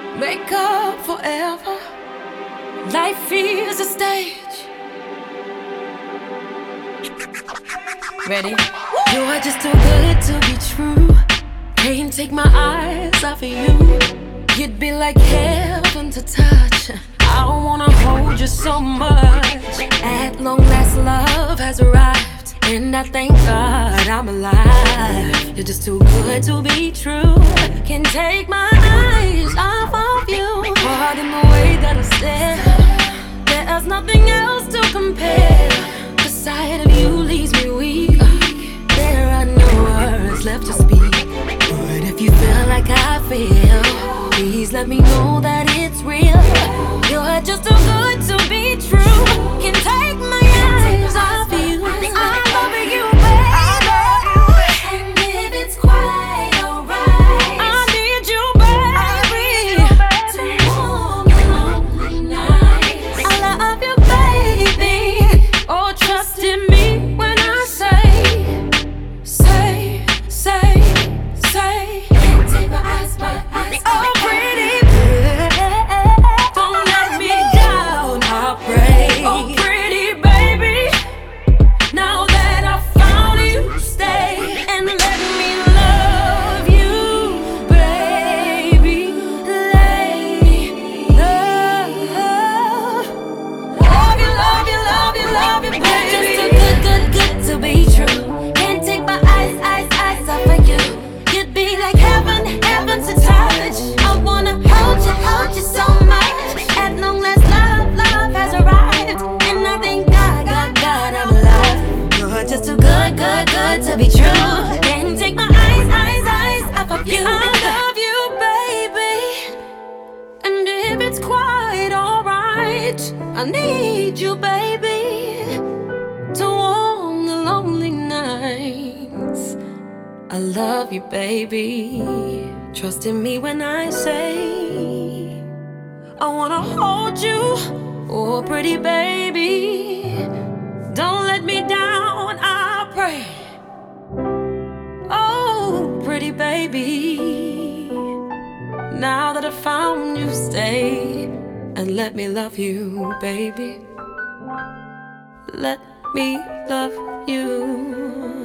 Make up forever. Life is a stage. Ready? You are just too good to be true. Can't take my eyes off of you. You'd be like heaven to touch. I wanna hold you so much. At long last, love has arrived, and I thank God I'm alive. You're just too good to be true. Can't take my eyes off of you. Pardon the way that I stare. There's nothing else to compare. The sight of you leaves me weak. There are no words left to speak. But if you feel like I feel, please let me know that it's real. You're just too good to be true. Can't take my eyes off you. I love you, baby. And if it's quite alright, I need you, baby, to warm the lonely nights. I love you, baby. Oh, trust in me when I say. Can't take my eyes, oh, pretty baby, don't let me down, I pray. Oh, pretty baby, now that I found you, stay and let me love you, baby. Love you, baby. Just too good to be true. Can't take my eyes off of you. You'd be like heaven to touch. I wanna hold you so much. At long last, love has arrived, and I thank God I'm alive. You're just too good to be true. Can't take my eyes off of you. I love you, baby, and if it's quite alright, I need you, baby, to warm the lonely nights. I love you, baby. Trust in me when I say I wanna hold you. Oh, pretty baby, don't let me down, I pray. Oh, pretty baby, now that I found you, stay and let me love you, baby. Let me love you.